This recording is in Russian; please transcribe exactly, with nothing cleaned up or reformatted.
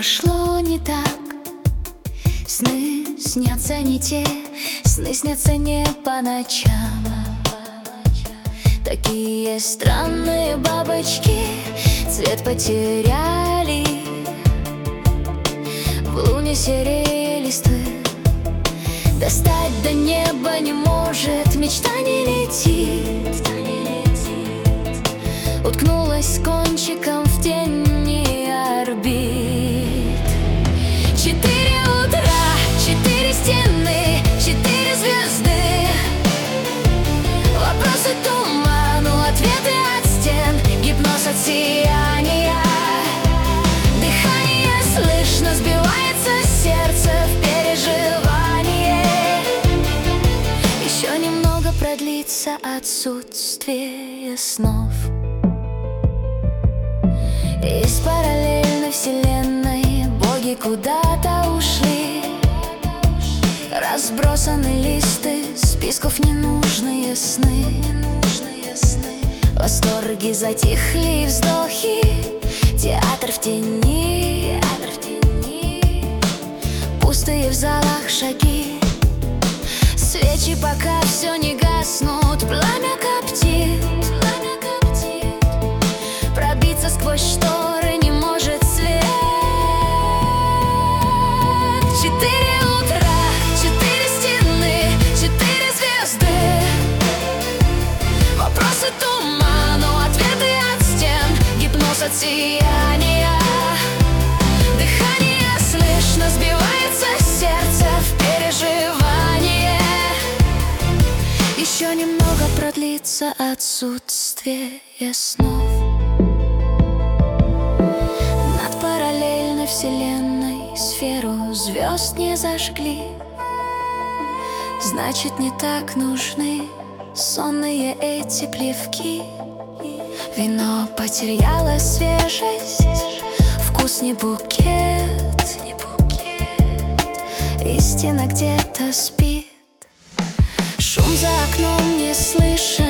пошло не так. Сны снятся не те, сны снятся не по ночам. Такие странные бабочки цвет потеряли. В луне серее листвы достать до неба не может, мечта не летит. Уткнулась кончиком в тени орбит. Четыре утра, четыре стены, четыре звезды. Вопросы туману, ответы от стен, гипноз от сияния. Дыхание слышно, сбивается сердце в переживание. Еще немного продлится отсутствие снов. Из параллельной вселенной боги куда-то ушли. Разбросаны листы списков, ненужные сны. Восторги затихли, вздохи, театр в тени. Пустые в залах шаги, свечи пока все не гаснут. Пламя коптит, пробиться сквозь шторы не может свет. Четыре утра, четыре стены, четыре звезды. Вопросы туману, ответы от стен, гипноз от сияния. Дыхание слышно, сбивается сердце в переживание. Еще немного продлится отсутствие снов. Над параллельной вселенной сферу звезд не зажгли. Значит, не так нужны сонные эти плевки. Вино потеряло свежесть, вкус не букет. Истина где-то спит, шум за окном не слышен.